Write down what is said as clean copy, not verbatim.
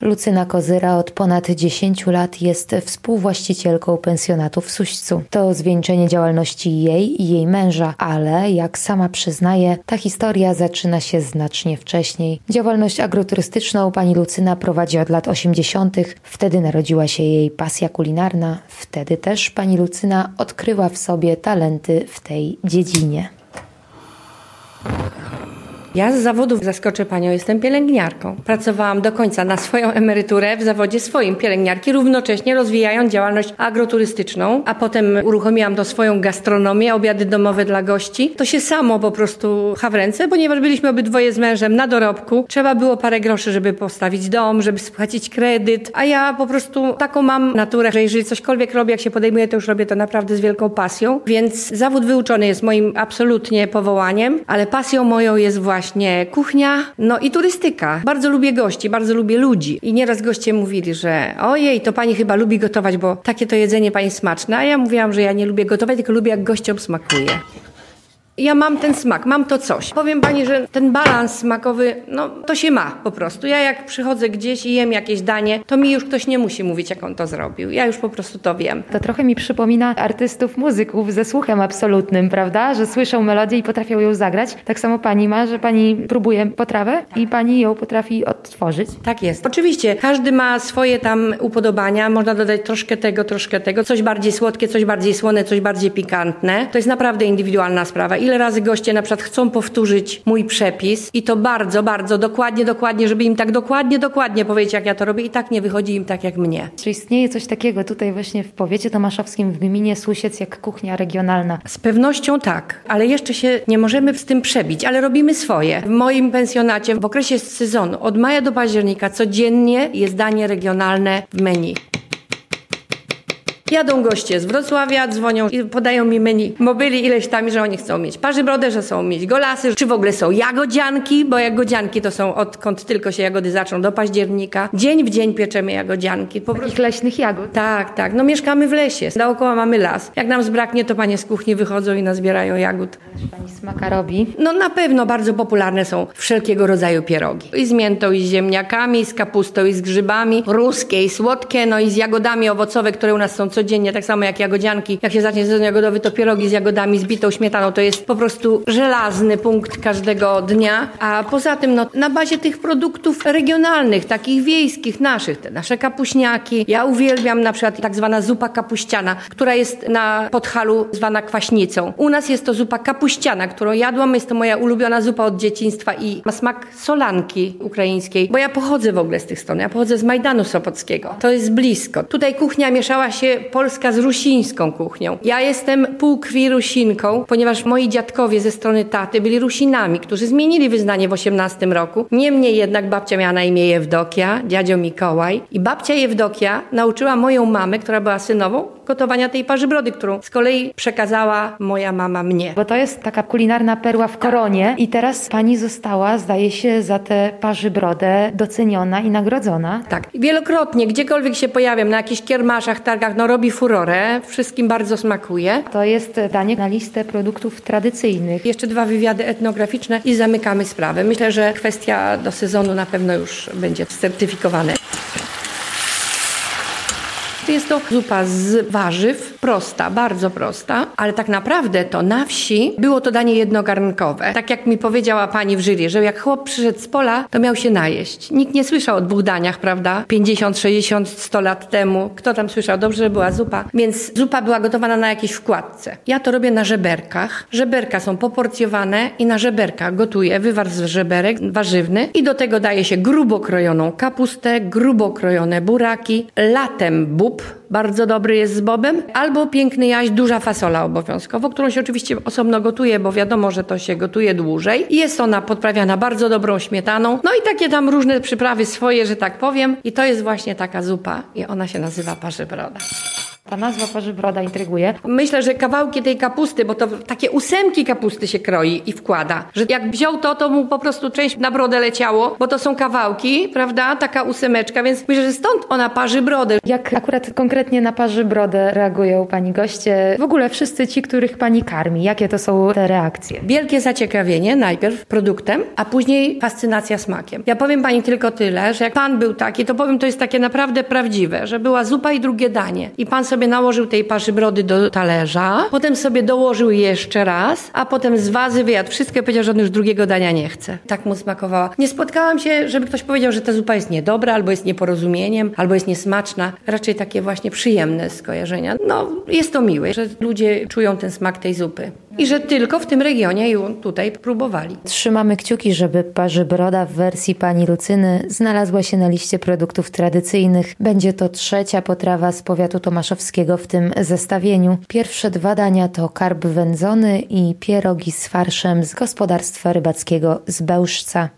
Lucyna Kozyra od ponad 10 lat jest współwłaścicielką pensjonatu w Suścu. To zwieńczenie działalności jej i jej męża, ale jak sama przyznaje, ta historia zaczyna się znacznie wcześniej. Działalność agroturystyczną pani Lucyna prowadzi od lat 80. Wtedy narodziła się jej pasja kulinarna. Wtedy też pani Lucyna odkryła w sobie talenty w tej dziedzinie. Ja z zawodów, zaskoczę panią, jestem pielęgniarką. Pracowałam do końca na swoją emeryturę w zawodzie swoim pielęgniarki, równocześnie rozwijając działalność agroturystyczną, a potem uruchomiłam to swoją gastronomię, obiady domowe dla gości. To się samo po prostu pcha w ręce, ponieważ byliśmy obydwoje z mężem na dorobku. Trzeba było parę groszy, żeby postawić dom, żeby spłacić kredyt, a ja po prostu taką mam naturę, że jeżeli cośkolwiek robię, jak się podejmuję, to już robię to naprawdę z wielką pasją, więc zawód wyuczony jest moim absolutnie powołaniem, ale pasją moją jest właśnie kuchnia, no i turystyka. Bardzo lubię gości, bardzo lubię ludzi. I nieraz goście mówili, że ojej, to pani chyba lubi gotować, bo takie to jedzenie pani smaczne. A ja mówiłam, że ja nie lubię gotować, tylko lubię, jak gościom smakuje. Ja mam ten smak, mam to coś. Powiem pani, że ten balans smakowy, no to się ma po prostu. Ja jak przychodzę gdzieś i jem jakieś danie, to mi już ktoś nie musi mówić, jak on to zrobił. Ja już po prostu to wiem. To trochę mi przypomina artystów, muzyków ze słuchem absolutnym, prawda? Że słyszą melodię i potrafią ją zagrać. Tak samo pani ma, że pani próbuje potrawę i pani ją potrafi odtworzyć. Tak jest. Oczywiście każdy ma swoje tam upodobania. Można dodać troszkę tego. Coś bardziej słodkie, coś bardziej słone, coś bardziej pikantne. To jest naprawdę indywidualna sprawa. Ile razy goście na przykład chcą powtórzyć mój przepis i to bardzo, bardzo dokładnie, żeby im tak dokładnie powiedzieć, jak ja to robię i tak nie wychodzi im tak jak mnie. Czy istnieje coś takiego tutaj właśnie w powiecie tomaszowskim, w gminie Susiec, jak kuchnia regionalna? Z pewnością tak, ale jeszcze się nie możemy z tym przebić, ale robimy swoje. W moim pensjonacie w okresie sezonu od maja do października codziennie jest danie regionalne w menu. Jadą goście z Wrocławia, dzwonią i podają mi menu, bo byli ileś tam, że oni chcą mieć parzybrodę, że chcą mieć golasy, czy w ogóle są jagodzianki, bo jagodzianki to są odkąd tylko się jagody zaczną do października. Dzień w dzień pieczemy jagodzianki. Po Takich leśnych jagód? Tak. No mieszkamy w lesie, dookoła mamy las. Jak nam zbraknie, to panie z kuchni wychodzą i nazbierają jagód. Pani smaka robi? No na pewno bardzo popularne są wszelkiego rodzaju pierogi. I z miętą, i z ziemniakami, i z kapustą, i z grzybami. Ruskie, i słodkie, no i z jagodami owocowe, które u nas są codziennie, tak samo jak jagodzianki. Jak się zacznie sezon jagodowy, to pierogi z jagodami, z bitą śmietaną. To jest po prostu żelazny punkt każdego dnia. A poza tym, no, na bazie tych produktów regionalnych, takich wiejskich, naszych, te nasze kapuśniaki. Ja uwielbiam na przykład tak zwana zupa kapuściana, która jest na Podhalu zwana kwaśnicą. U nas jest to zupa kapuściana, którą jadłam. Jest to moja ulubiona zupa od dzieciństwa i ma smak solanki ukraińskiej, bo ja pochodzę w ogóle z tych stron. Ja pochodzę z Majdanu Sopockiego. To jest blisko. Tutaj kuchnia mieszała się polska z rusińską kuchnią. Ja jestem pół krwi Rusinką, ponieważ moi dziadkowie ze strony taty byli Rusinami, którzy zmienili wyznanie w 18 roku. Niemniej jednak babcia miała na imię Jewdokia, dziadzio Mikołaj i babcia Jewdokia nauczyła moją mamę, która była synową, gotowania tej parzybrody, którą z kolei przekazała moja mama mnie. Bo to jest taka kulinarna perła w koronie i teraz pani została, zdaje się, za tę parzybrodę doceniona i nagrodzona. Tak. Wielokrotnie, gdziekolwiek się pojawiam, na jakichś kiermaszach, targach, no robi furorę, wszystkim bardzo smakuje. To jest danie na listę produktów tradycyjnych. Jeszcze 2 wywiady etnograficzne i zamykamy sprawę. Myślę, że kwestia do sezonu na pewno już będzie certyfikowane. Jest to zupa z warzyw, prosta, bardzo prosta, ale tak naprawdę to na wsi było to danie jednogarnkowe. Tak jak mi powiedziała pani w jury, że jak chłop przyszedł z pola, to miał się najeść. Nikt nie słyszał o 2 daniach, prawda? 50, 60, 100 lat temu. Kto tam słyszał? Dobrze, że była zupa. Więc zupa była gotowana na jakiejś wkładce. Ja to robię na żeberkach. Żeberka są poporcjowane i na żeberkach gotuję wywar z żeberek warzywny i do tego daje się grubo krojoną kapustę, grubo krojone buraki, latem bób, bardzo dobry jest z bobem, albo piękny jaś, duża fasola obowiązkowo, którą się oczywiście osobno gotuje, bo wiadomo, że to się gotuje dłużej. I jest ona podprawiana bardzo dobrą śmietaną, no i takie tam różne przyprawy swoje, że tak powiem. I to jest właśnie taka zupa i ona się nazywa parzybroda. Ta nazwa parzybroda intryguje. Myślę, że kawałki tej kapusty, bo to takie 8 kapusty się kroi i wkłada, że jak wziął to mu po prostu część na brodę leciało, bo to są kawałki, prawda, taka 8, więc myślę, że stąd ona parzy brodę. Jak akurat konkretnie na parzybrodę reagują pani goście? W ogóle wszyscy ci, których pani karmi, jakie to są te reakcje? Wielkie zaciekawienie najpierw produktem, a później fascynacja smakiem. Ja powiem pani tylko tyle, że jak pan był taki, to powiem, to jest takie naprawdę prawdziwe, że była zupa i drugie danie. I pan sobie nałożył tej parzybrody do talerza, potem sobie dołożył jeszcze raz, a potem z wazy wyjadł wszystko i powiedział, że on już drugiego dania nie chce. Tak mu smakowała. Nie spotkałam się, żeby ktoś powiedział, że ta zupa jest niedobra, albo jest nieporozumieniem, albo jest niesmaczna. Raczej takie właśnie przyjemne skojarzenia. No, jest to miłe, że ludzie czują ten smak tej zupy. I że tylko w tym regionie ją tutaj próbowali. Trzymamy kciuki, żeby parzybroda w wersji pani Lucyny znalazła się na liście produktów tradycyjnych. Będzie to 3. potrawa z powiatu tomaszowskiego w tym zestawieniu. Pierwsze 2 dania to karp wędzony i pierogi z farszem z gospodarstwa rybackiego z Bełżca.